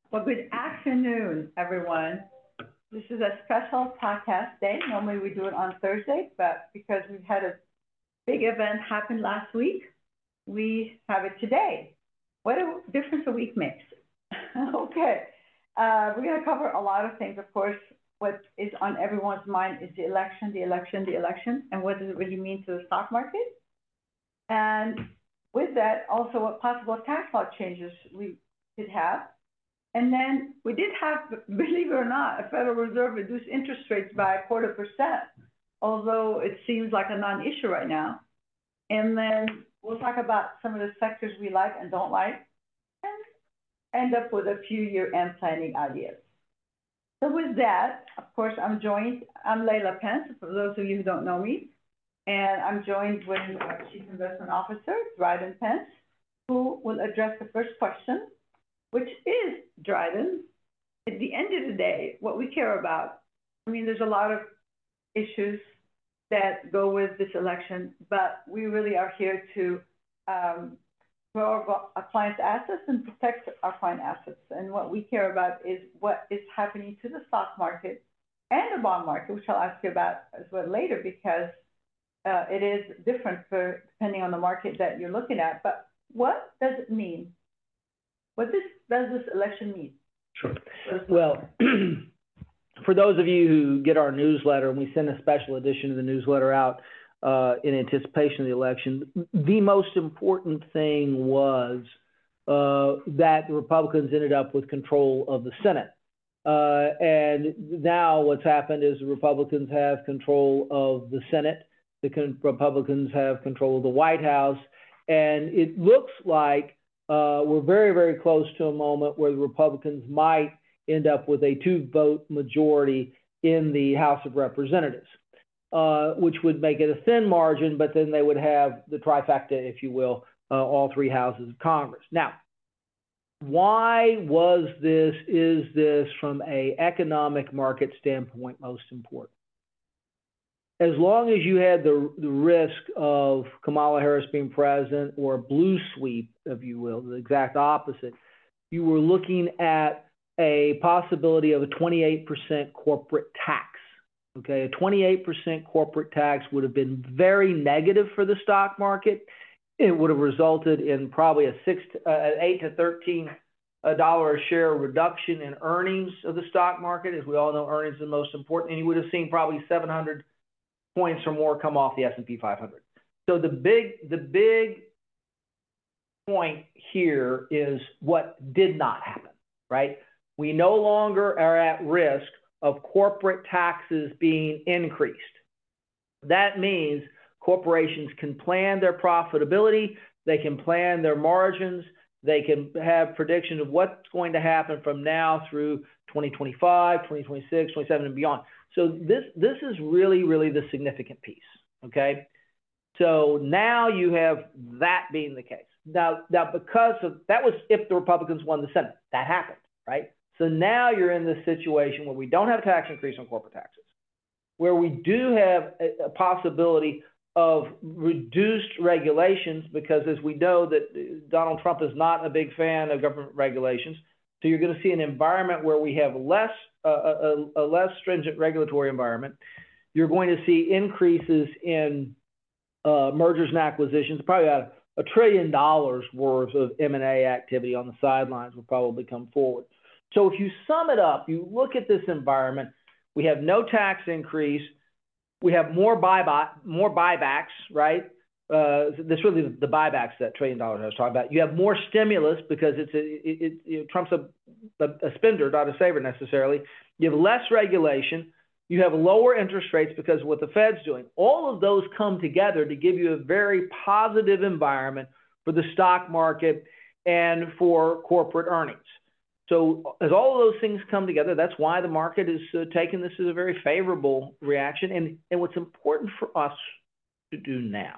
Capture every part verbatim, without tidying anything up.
Well, good afternoon, everyone. This is a special podcast day. Normally we do it on Thursday, but because we've had a big event happen last week, we have it today. What a difference a week makes. Okay. Uh, we're going to cover a lot of things. Of course, what is on everyone's mind is the election, the election, the election, and what does it really mean to the stock market? And with that, also what possible tax law changes we could have. And then we did have, believe it or not, a Federal Reserve reduce interest rates by a quarter percent, although it seems like a non-issue right now. And then we'll talk about some of the sectors we like and don't like, and end up with a few year-end planning ideas. So with that, of course, I'm joined, I'm Leila Pence, for those of you who don't know me, and I'm joined with our Chief Investment Officer, Dryden Pence, who will address the first question, which is, Dryden, at the end of the day, what we care about, I mean, there's a lot of issues that go with this election, but we really are here to um, grow our, our clients' assets and protect our client assets. And what we care about is what is happening to the stock market and the bond market, which I'll ask you about as well later, because uh, it is different for depending on the market that you're looking at. But what does it mean? What this, does this election mean? Sure. Well, for those of you who get our newsletter, and we send a special edition of the newsletter out uh, in anticipation of the election, the most important thing was uh, that the Republicans ended up with control of the Senate. Uh, and now what's happened is the Republicans have control of the Senate. The Republicans have control of the White House. And it looks like Uh, we're very, very close to a moment where the Republicans might end up with a two-vote majority in the House of Representatives, uh, which would make it a thin margin, but then they would have the trifecta, if you will, uh, all three houses of Congress. Now, why was this, is this from an economic market standpoint most important? As long as you had the, the risk of Kamala Harris being president or a blue sweep, if you will, the exact opposite, you were looking at a possibility of a twenty-eight percent corporate tax. Okay, a twenty-eight percent corporate tax would have been very negative for the stock market. It would have resulted in probably a six, uh, eight to thirteen dollar a share reduction in earnings of the stock market. As we all know, earnings are the most important, and you would have seen probably seven hundred points or more come off the S and P five hundred. So the big, the big point here is what did not happen, right? We no longer are at risk of corporate taxes being increased. That means corporations can plan their profitability, they can plan their margins, they can have predictions of what's going to happen from now through twenty twenty-five, twenty twenty-six, twenty-seven, and beyond. So this, this is really, really the significant piece, okay? So now you have that being the case. Now, now because of, that was if the Republicans won the Senate. That happened, right? So now you're in this situation where we don't have a tax increase on corporate taxes, where we do have a, a possibility of reduced regulations, because as we know that Donald Trump is not a big fan of government regulations. So you're going to see an environment where we have less, uh, a, a less stringent regulatory environment. You're going to see increases in uh, mergers and acquisitions, probably about a trillion dollars worth of M and A activity on the sidelines will probably come forward. So if you sum it up, you look at this environment, we have no tax increase, we have more buyback, more buybacks, right? Uh, this really the buybacks, that trillion dollars I was talking about. You have more stimulus because it's a, it, it, it, Trump's a, a, a spender, not a saver necessarily. You have less regulation. You have lower interest rates because of what the Fed's doing. All of those come together to give you a very positive environment for the stock market and for corporate earnings. So as all of those things come together, that's why the market is uh, taking this as a very favorable reaction. And, and what's important for us to do now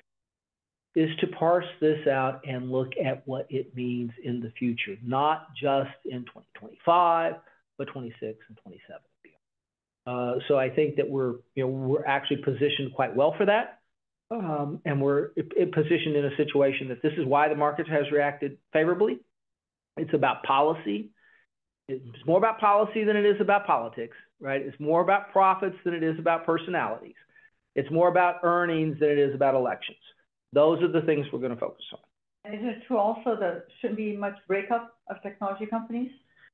is to parse this out and look at what it means in the future, not just in twenty twenty-five, but twenty-six and twenty-seven and beyond. Uh, so I think that we're, you know, we're actually positioned quite well for that. Um, and we're it, it positioned in a situation that this is why the market has reacted favorably. It's about policy. It's more about policy than it is about politics, right? It's more about profits than it is about personalities. It's more about earnings than it is about elections. Those are the things we're going to focus on. And is it true also that shouldn't be much breakup of technology companies?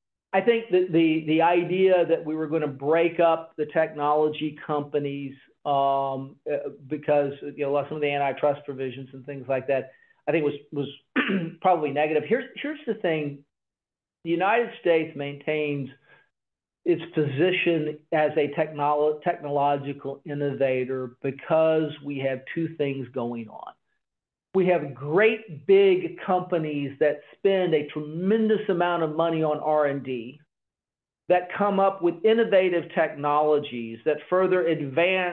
I think that the, the idea that we were going to break up the technology companies um, because, you know, some of the antitrust provisions and things like that, I think was, was probably negative. Here's, here's the thing. The United States maintains its position as a technolo- technological innovator because we have two things going on. We have great big companies that spend a tremendous amount of money on R and D that come up with innovative technologies that further advance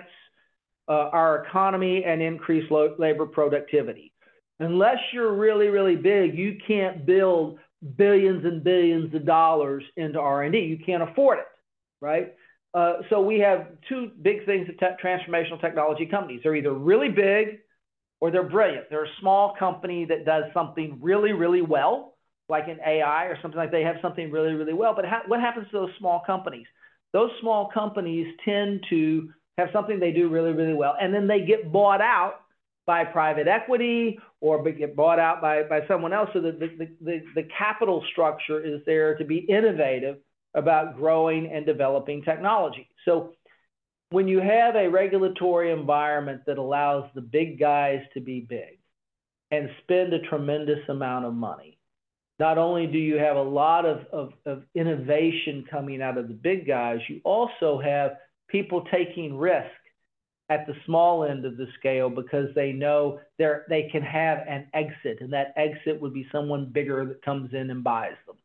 uh, our economy and increase lo- labor productivity. Unless you're really, really big, you can't build billions and billions of dollars into R and D. You can't afford it, right? Uh, so we have two big things of te- transformational technology companies. They're either really big or they're brilliant. They're a small company that does something really, really well, like in A I or something like that. They have something really, really well. But ha- what happens to those small companies? Those small companies tend to have something they do really, really well, and then they get bought out by private equity or get bought out by, by someone else. So that the, the, the, the capital structure is there to be innovative about growing and developing technology. So when you have a regulatory environment that allows the big guys to be big and spend a tremendous amount of money, not only do you have a lot of, of, of innovation coming out of the big guys, you also have people taking risk at the small end of the scale because they know they're, they can have an exit, and that exit would be someone bigger that comes in and buys them.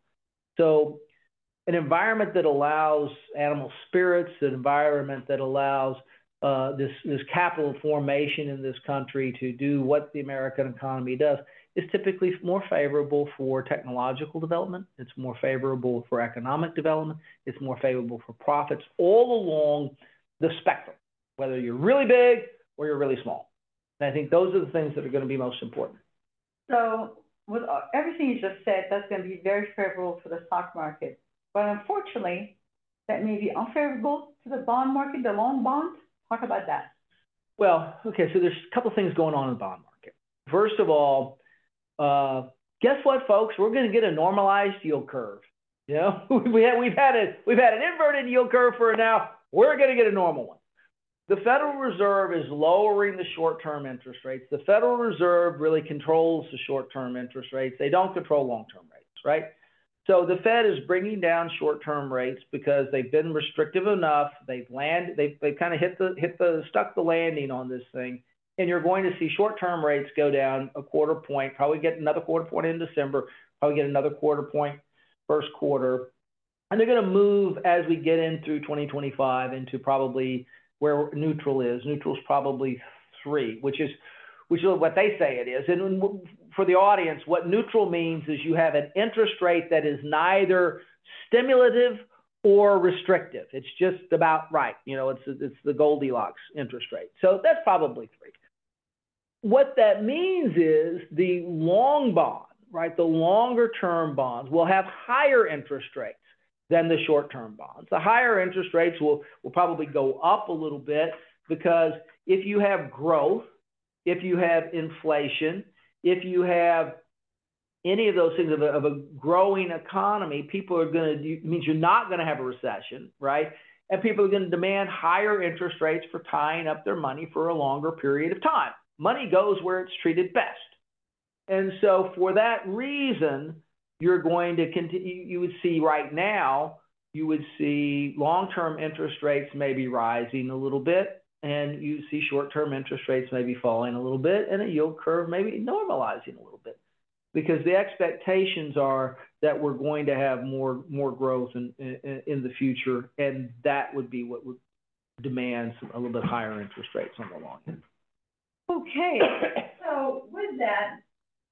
So an environment that allows animal spirits, an environment that allows uh, this, this capital formation in this country to do what the American economy does is typically more favorable for technological development. It's more favorable for economic development. It's more favorable for profits all along the spectrum, whether you're really big or you're really small. And I think those are the things that are going to be most important. So with everything you just said, that's going to be very favorable for the stock market. But unfortunately, that may be unfavorable to the bond market, the long bond. Talk about that. Well, okay, so there's a couple things going on in the bond market. First of all, uh, guess what, folks? We're going to get a normalized yield curve. You know, we have, we've had a we've had an inverted yield curve for now. We're going to get a normal one. The Federal Reserve is lowering the short-term interest rates. The Federal Reserve really controls the short-term interest rates. They don't control long-term rates, right? So the Fed is bringing down short-term rates because they've been restrictive enough. They've land, they've, they've kind of hit the hit the stuck the landing on this thing, and you're going to see short-term rates go down a quarter point. Probably get another quarter point in December. Probably get another quarter point first quarter, and they're going to move as we get in through twenty twenty-five into probably where neutral is. Neutral is probably three, which is which is what they say it is. And for the audience, what neutral means is you have an interest rate that is neither stimulative or restrictive. It's just about right. You know, it's it's the Goldilocks interest rate. So that's probably three. What that means is the long bond, right, the longer term bonds will have higher interest rates than the short-term bonds. The higher interest rates will, will probably go up a little bit because if you have growth, if you have inflation, if you have any of those things of a, of a growing economy, people are going to, it means you're not going to have a recession, right? And people are going to demand higher interest rates for tying up their money for a longer period of time. Money goes where it's treated best. And so for that reason, you're going to continue, you would see right now, you would see long-term interest rates maybe rising a little bit, and you see short-term interest rates maybe falling a little bit, and a yield curve maybe normalizing a little bit, because the expectations are that we're going to have more more growth in, in, in the future, and that would be what would demand some, a little bit higher interest rates on the long end. Okay, so with that,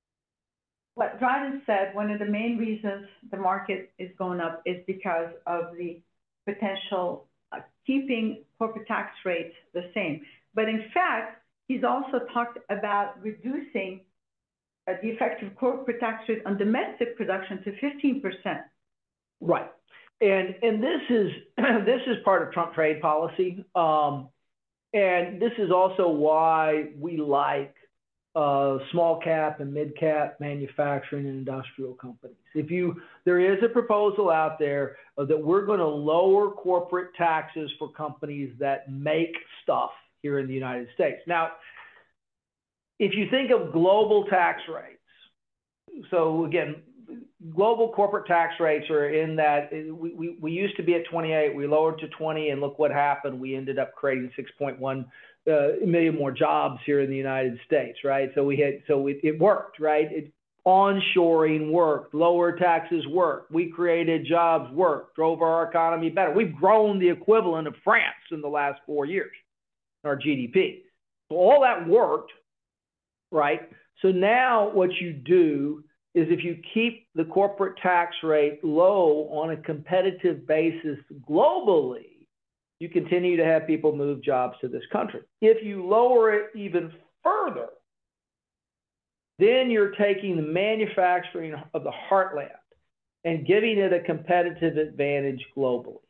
what Dryden said, one of the main reasons the market is going up is because of the potential uh, keeping corporate tax rates the same. But in fact, he's also talked about reducing uh, the effective corporate tax rate on domestic production to fifteen percent. Right. and and this is this is part of Trump trade policy, um, and this is also why we like uh, small cap and mid cap manufacturing and industrial companies. If you there is a proposal out there uh, that we're going to lower corporate taxes for companies that make stuff here in the United States. Now, if you think of global tax rates, so again, global corporate tax rates are in that, we, we, we used to be at twenty-eight, we lowered to twenty, and look what happened. We ended up creating six point one uh, million more jobs here in the United States, right? So we had, so it, it worked, right? It, onshoring worked, lower taxes worked, we created jobs worked, drove our economy better. We've grown the equivalent of France in the last four years, our G D P. So all that worked, right? So now what you do is if you keep the corporate tax rate low on a competitive basis globally, you continue to have people move jobs to this country. If you lower it even further, then you're taking the manufacturing of the heartland and giving it a competitive advantage globally.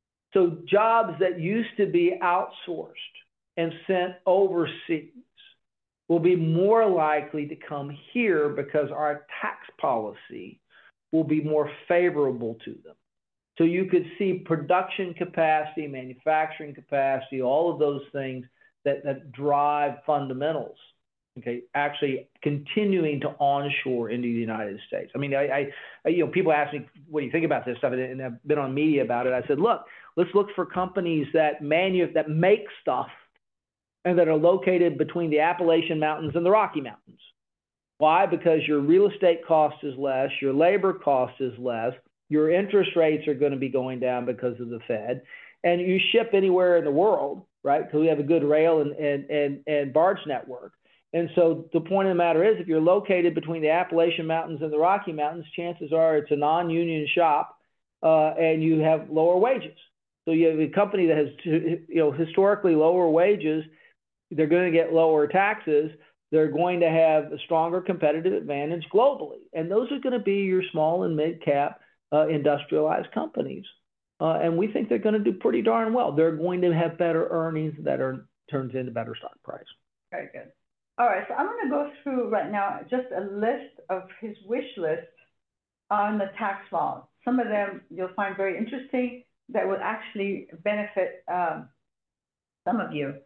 So jobs that used to be outsourced and sent overseas will be more likely to come here because our tax policy will be more favorable to them. So you could see production capacity, manufacturing capacity, all of those things that, that drive fundamentals, okay, actually continuing to onshore into the United States. I mean, I, I you know, people ask me, what do you think about this stuff? And I've been on media about it. I said, look, let's look for companies that manu that make stuff and that are located between the Appalachian Mountains and the Rocky Mountains. Why? Because your real estate cost is less, your labor cost is less, your interest rates are going to be going down because of the Fed, and you ship anywhere in the world, right? Because we have a good rail and, and, and, and barge network. And so the point of the matter is, if you're located between the Appalachian Mountains and the Rocky Mountains, chances are it's a non-union shop uh, and you have lower wages. So you have a company that has, you know, historically lower wages. They're going to get lower taxes. They're going to have a stronger competitive advantage globally. And those are going to be your small and mid-cap uh, industrialized companies. Uh, and we think they're going to do pretty darn well. They're going to have better earnings that are turns into better stock price. Very good. All right, so I'm going to go through right now just a list of his wish list on the tax law. Some of them you'll find very interesting that will actually benefit um, some of you.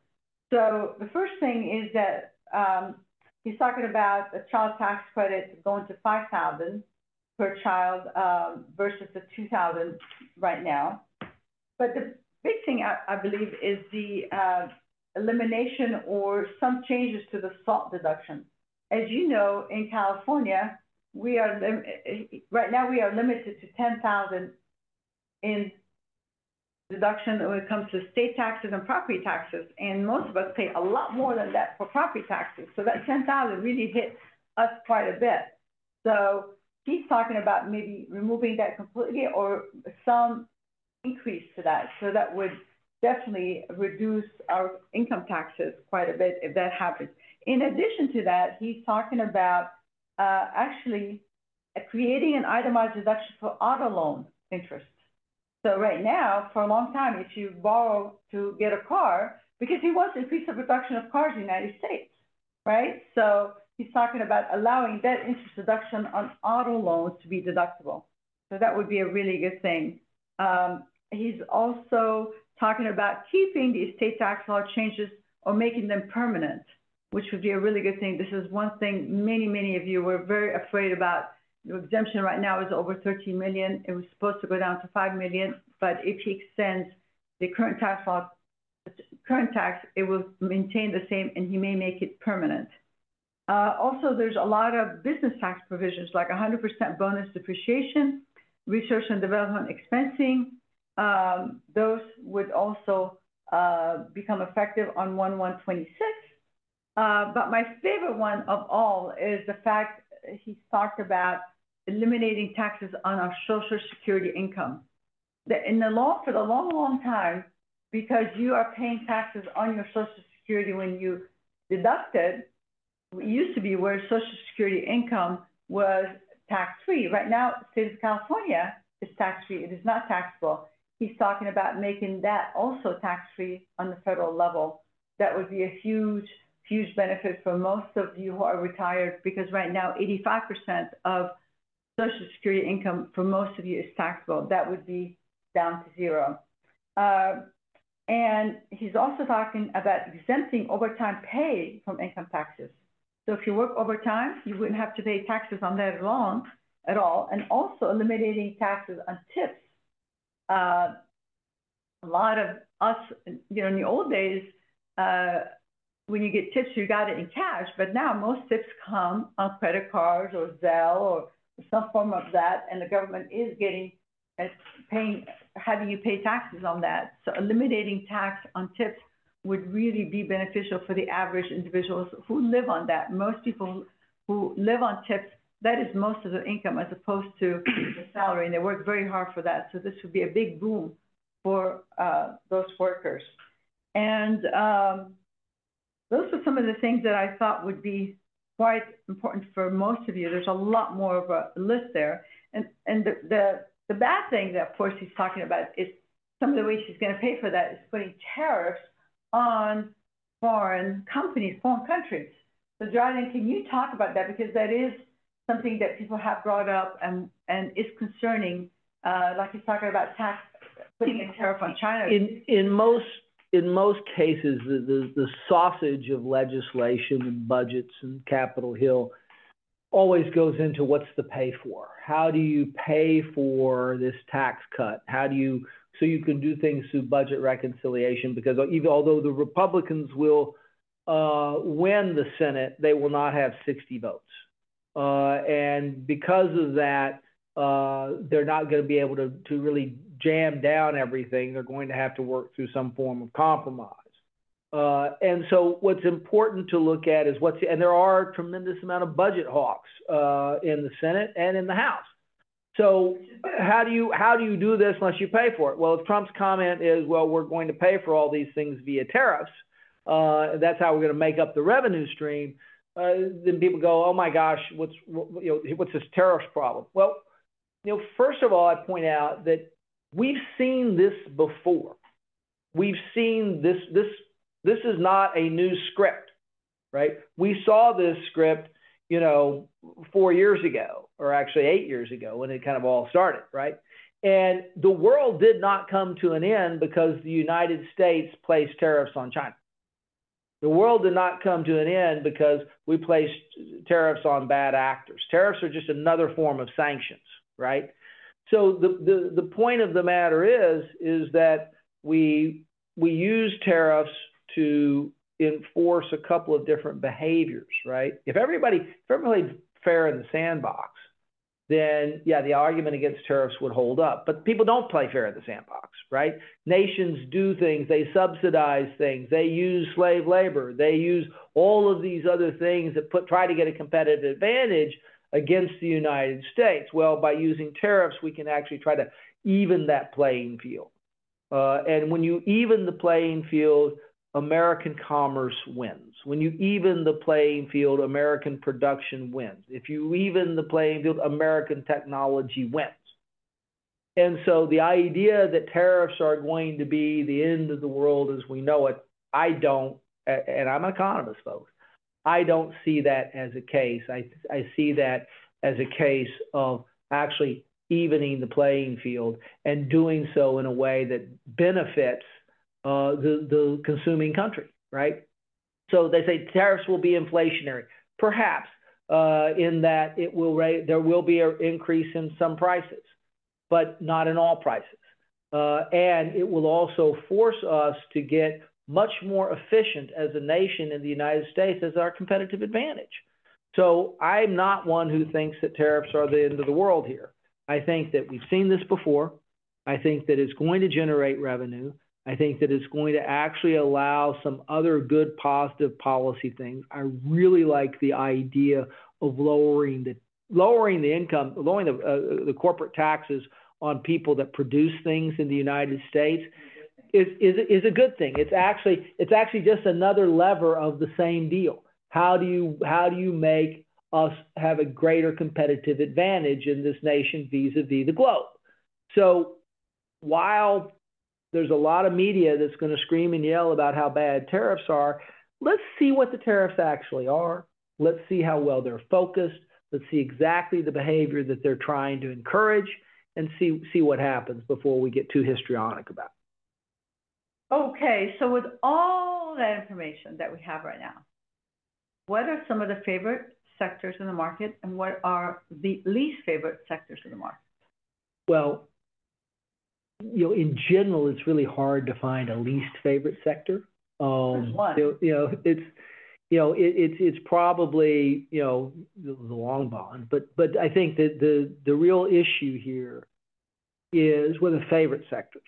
So the first thing is that um, he's talking about the child tax credit going to five thousand dollars per child um, versus the two thousand dollars right now. But the big thing, I, I believe, is the uh, elimination or some changes to the SALT deduction. As you know, in California, we are right now we are limited to ten thousand dollars in deduction when it comes to state taxes and property taxes, and most of us pay a lot more than that for property taxes. So that ten thousand dollars really hit us quite a bit. So he's talking about maybe removing that completely or some increase to that. So that would definitely reduce our income taxes quite a bit if that happens. In addition to that, he's talking about uh, actually creating an itemized deduction for auto loan interest. So right now, for a long time, if you borrow to get a car, because he wants to increase the production of cars in the United States, right? So he's talking about allowing that interest deduction on auto loans to be deductible. So that would be a really good thing. Um, he's also talking about keeping the estate tax law changes or making them permanent, which would be a really good thing. This is one thing many, many of you were very afraid about. The exemption right now is over thirteen million. It was supposed to go down to five million, but if he extends the current tax law, current tax, it will maintain the same, and he may make it permanent. Uh, also, there's a lot of business tax provisions, like one hundred percent bonus depreciation, research and development expensing. Um, those would also uh, become effective on one one twenty-six. Uh, but my favorite one of all is the fact he's talked about eliminating taxes on our Social Security income. The, in the law, for the long, long time, because you are paying taxes on your Social Security when you deduct it, it used to be where Social Security income was tax-free. Right now, the state of California is tax-free. It is not taxable. He's talking about making that also tax-free on the federal level. That would be a huge, huge benefit for most of you who are retired, because right now eighty-five percent of Social Security income for most of you is taxable. That would be down to zero. Uh, and he's also talking about exempting overtime pay from income taxes. So if you work overtime, you wouldn't have to pay taxes on that at all, at all. And also eliminating taxes on tips. Uh, a lot of us, you know, in the old days, uh, when you get tips, you got it in cash. But now most tips come on credit cards or Zelle or some form of that, and the government is getting, uh, paying, having you pay taxes on that. So eliminating tax on tips would really be beneficial for the average individuals who live on that. Most people who live on tips, that is most of their income as opposed to the salary, and they work very hard for that. So this would be a big boom for uh, those workers. And um, those are some of the things that I thought would be quite important for most of you. There's a lot more of a list there. And, and the, the, the bad thing that, of course, he's talking about is some of the ways he's going to pay for that is putting tariffs on foreign companies, foreign countries. So, Jordan, can you talk about that? Because that is something that people have brought up and, and is concerning, uh, like he's talking about tax, putting a tariff on China. In, in most In most cases, the, the, the sausage of legislation and budgets and Capitol Hill always goes into what's the pay for. How do you pay for this tax cut? How do you, so you can do things through budget reconciliation? Because even although the Republicans will uh, win the Senate, they will not have sixty votes. Uh, and because of that, uh, they're not going to be able to, to really jam down everything. They're going to have to work through some form of compromise. Uh, and so what's important to look at is what's, and there are a tremendous amount of budget hawks uh, in the Senate and in the House. So how do you, how do you do this unless you pay for it? Well, if Trump's comment is, well, we're going to pay for all these things via tariffs, uh, that's how we're going to make up the revenue stream, uh, then people go, oh my gosh, what's, you know, what's this tariffs problem? Well, you know, first of all, I point out that we've seen this before. We've seen this, this, this is not a new script, right? We saw this script, you know, four years ago, or actually eight years ago when it kind of all started, right? And the world did not come to an end because the United States placed tariffs on China. The world did not come to an end because we placed tariffs on bad actors. Tariffs are just another form of sanctions, right? So the, the, the point of the matter is, is that we, we use tariffs to enforce a couple of different behaviors, right? If everybody, if everybody played fair in the sandbox, then yeah, the argument against tariffs would hold up. But people don't play fair in the sandbox, right? Nations do things, they subsidize things, they use slave labor, they use all of these other things that put, try to get a competitive advantage against the United States. Well, by using tariffs, we can actually try to even that playing field. Uh, and when you even the playing field, American commerce wins. When you even the playing field, American production wins. If you even the playing field, American technology wins. And so the idea that tariffs are going to be the end of the world as we know it, I don't, and I'm an economist, folks, I don't see that as a case. I, I see that as a case of actually evening the playing field and doing so in a way that benefits uh, the, the consuming country, right? So they say tariffs will be inflationary. Perhaps uh, in that it will rate, there will be an increase in some prices, but not in all prices. Uh, and it will also force us to get much more efficient as a nation in the United States as our competitive advantage. So I'm not one who thinks that tariffs are the end of the world here. I think that we've seen this before. I think that it's going to generate revenue. I think that it's going to actually allow some other good positive policy things. I really like the idea of lowering the lowering the income, lowering the, uh, the corporate taxes on people that produce things in the United States. Is, is, is a good thing. It's actually, it's actually just another lever of the same deal. How do you, how do you make us have a greater competitive advantage in this nation vis-a-vis the globe? So while there's a lot of media that's going to scream and yell about how bad tariffs are, let's see what the tariffs actually are. Let's see how well they're focused. Let's see exactly the behavior that they're trying to encourage, and see, see what happens before we get too histrionic about it. Okay, so with all that information that we have right now, what are some of the favorite sectors in the market, and what are the least favorite sectors in the market? Well, you know, in general, it's really hard to find a least favorite sector. Um, one. You know, you know, it's, you know, it, it's it's probably, you know, the, the long bond, but but I think that the the real issue here is with the favorite sectors.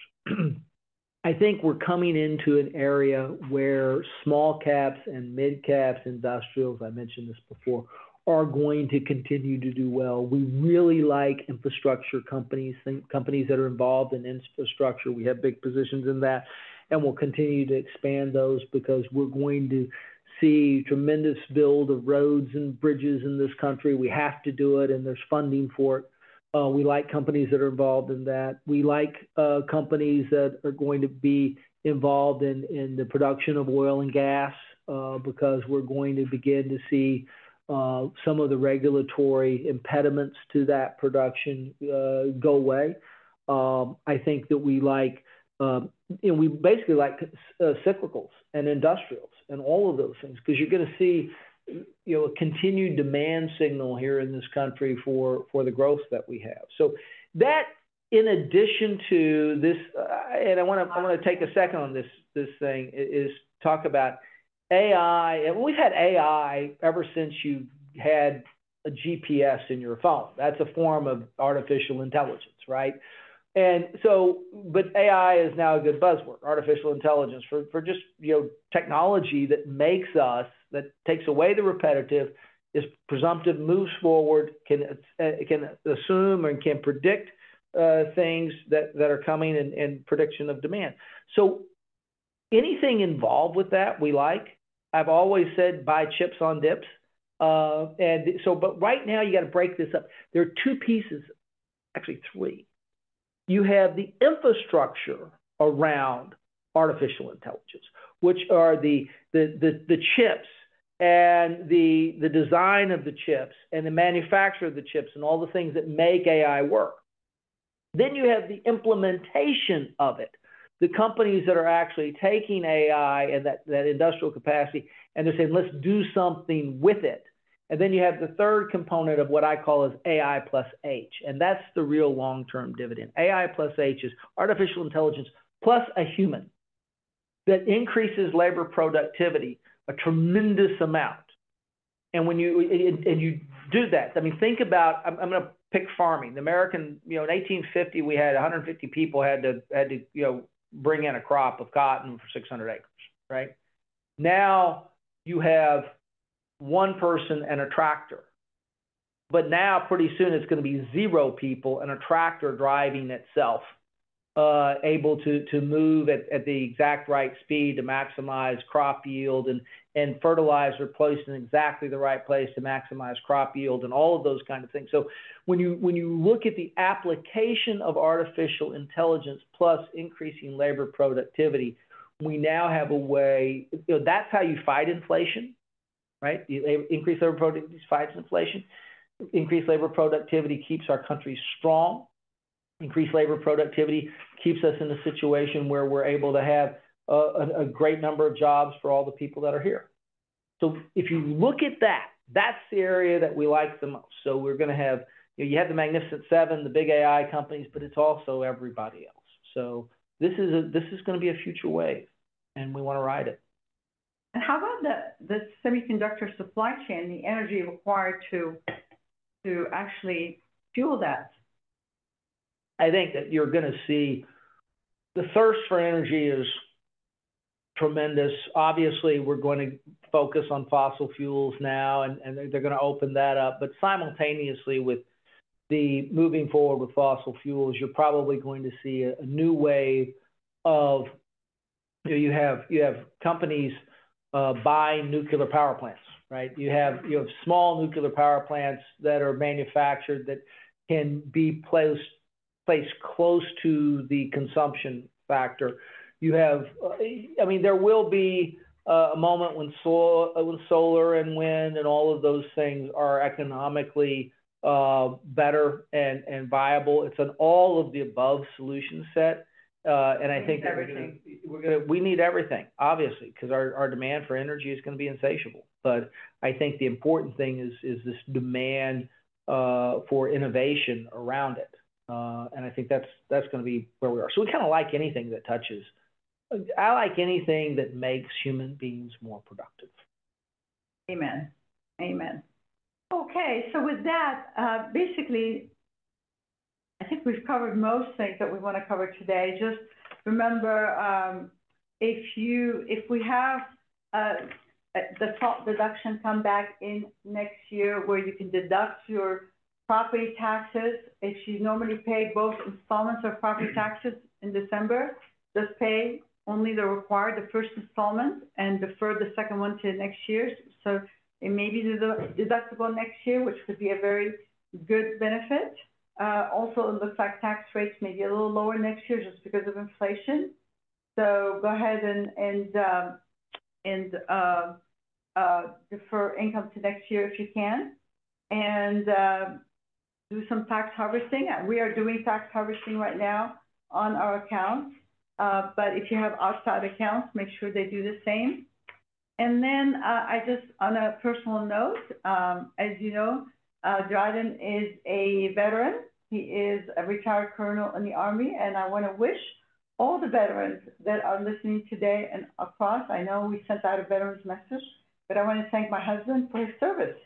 I think we're coming into an area where small caps and mid caps, industrials, I mentioned this before, are going to continue to do well. We really like infrastructure companies, think companies that are involved in infrastructure. We have big positions in that, and we'll continue to expand those because we're going to see tremendous build of roads and bridges in this country. We have to do it, and there's funding for it. Uh, we like companies that are involved in that. We like uh, companies that are going to be involved in, in the production of oil and gas uh, because we're going to begin to see uh, some of the regulatory impediments to that production uh, go away. Um, I think that we like, um, you know, we basically like uh, cyclicals and industrials and all of those things because you're going to see, you know, a continued demand signal here in this country for, for the growth that we have. So that, in addition to this, uh, and I want to I want to take a second on this this thing is talk about A I. And we've had A I ever since you had a G P S in your phone. That's a form of artificial intelligence, right? And so, but A I is now a good buzzword, artificial intelligence, for, for just, you know, technology that makes us, that takes away the repetitive, is presumptive, moves forward, can, uh, can assume and can predict uh, things that, that are coming in, in prediction of demand. So anything involved with that, we like. I've always said buy chips on dips. Uh, and so, but right now you got to break this up. There are two pieces, actually three. You have the infrastructure around artificial intelligence, which are the, the, the, the chips and the, the design of the chips and the manufacture of the chips and all the things that make A I work. Then you have the implementation of it, the companies that are actually taking A I and that, that industrial capacity, and they're saying, let's do something with it. And then you have the third component of what I call as A I plus H, and that's the real long-term dividend. A I plus H is artificial intelligence plus a human that increases labor productivity a tremendous amount. And when you and you do that, I mean, think about, I'm, I'm going to pick farming. The American, you know, in eighteen fifty, we had one hundred fifty people had to had to you know bring in a crop of cotton for six hundred acres, right? Now you have one person and a tractor. But now pretty soon it's going to be zero people and a tractor driving itself, uh, able to, to move at, at the exact right speed to maximize crop yield, and, and fertilizer placed in exactly the right place to maximize crop yield, and all of those kind of things. So when you, when you look at the application of artificial intelligence plus increasing labor productivity, we now have a way, you know, that's how you fight inflation. Right? Increased labor productivity fights inflation. Increased labor productivity keeps our country strong. Increased labor productivity keeps us in a situation where we're able to have a, a, a great number of jobs for all the people that are here. So if you look at that, that's the area that we like the most. So we're going to have, you know, you have the Magnificent Seven, the big A I companies, but it's also everybody else. So this is a, this is going to be a future wave, and we want to ride it. And how about the, the semiconductor supply chain, the energy required to, to actually fuel that? I think that you're going to see the thirst for energy is tremendous. Obviously, we're going to focus on fossil fuels now, and, and they're going to open that up. But simultaneously with the moving forward with fossil fuels, you're probably going to see a, a new wave of, you know, you have, you have companies Uh, buying nuclear power plants, right? You have you have small nuclear power plants that are manufactured that can be placed place close to the consumption factor. You have, I mean, there will be uh, a moment when, sol when solar and wind and all of those things are economically uh, better and, and viable. It's an all of the above solution set. Uh, and I We think need that we're everything. gonna, we're gonna, we need everything, obviously, because our, our demand for energy is going to be insatiable. But I think the important thing is, is this demand uh, for innovation around it. Uh, and I think that's, that's going to be where we are. So we kind of like anything that touches, I like anything that makes human beings more productive. Amen. Amen. Okay, so with that, uh, basically, I think we've covered most things that we want to cover today. Just remember, um, if you, if we have uh, the SALT deduction come back in next year where you can deduct your property taxes, if you normally pay both installments of property taxes in December, just pay only the required, the first installment, and defer the second one to next year. So it may be deductible next year, which could be a very good benefit. Uh, also, it looks like tax rates may be a little lower next year just because of inflation. So go ahead and and uh, and uh, uh, defer income to next year if you can, and uh, do some tax harvesting. We are doing tax harvesting right now on our accounts, uh, but if you have outside accounts, make sure they do the same. And then uh, I just, on a personal note, um, as you know, uh, Dryden is a veteran. He is a retired colonel in the Army, and I want to wish all the veterans that are listening today and across. I know we sent out a veterans message, but I want to thank my husband for his service.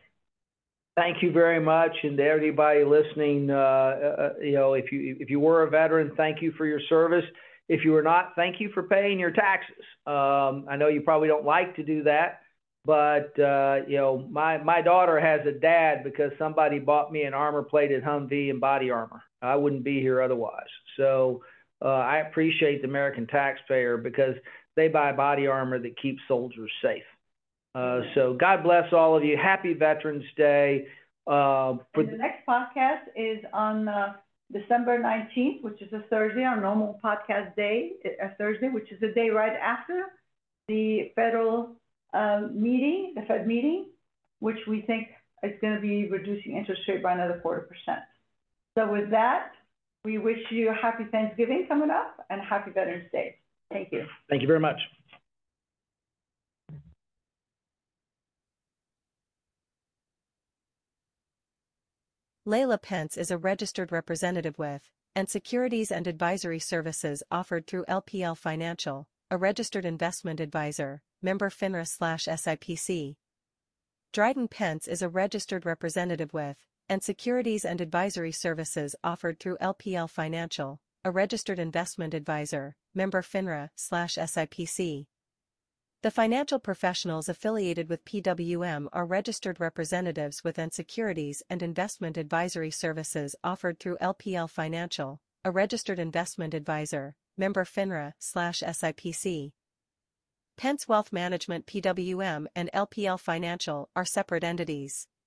Thank you very much, and to everybody listening, uh, uh, you know, if you if you were a veteran, thank you for your service. If you were not, thank you for paying your taxes. Um, I know you probably don't like to do that, but uh, you know, my my daughter has a dad because somebody bought me an armor-plated Humvee and body armor. I wouldn't be here otherwise. So uh, I appreciate the American taxpayer because they buy body armor that keeps soldiers safe. Uh, so God bless all of you. Happy Veterans Day. Uh, for and the next podcast is on uh, December nineteenth, which is a Thursday, our normal podcast day, a Thursday, which is the day right after the federal um, meeting, the Fed meeting, which we think is going to be reducing interest rate by another quarter percent. So with that, we wish you a happy Thanksgiving coming up and happy Veterans Day. Thank you. Thank you very much. Layla Pence is a registered representative with, and securities and advisory services offered through L P L Financial, a registered investment advisor, member FINRA slash S I P C. Dryden Pence is a registered representative with, and securities and advisory services offered through L P L Financial, a registered investment advisor, member FINRA slash S I P C. The financial professionals affiliated with P W M are registered representatives with and securities and investment advisory services offered through L P L Financial, a registered investment advisor, member FINRA slash S I P C. Pence Wealth Management P W M and L P L Financial are separate entities.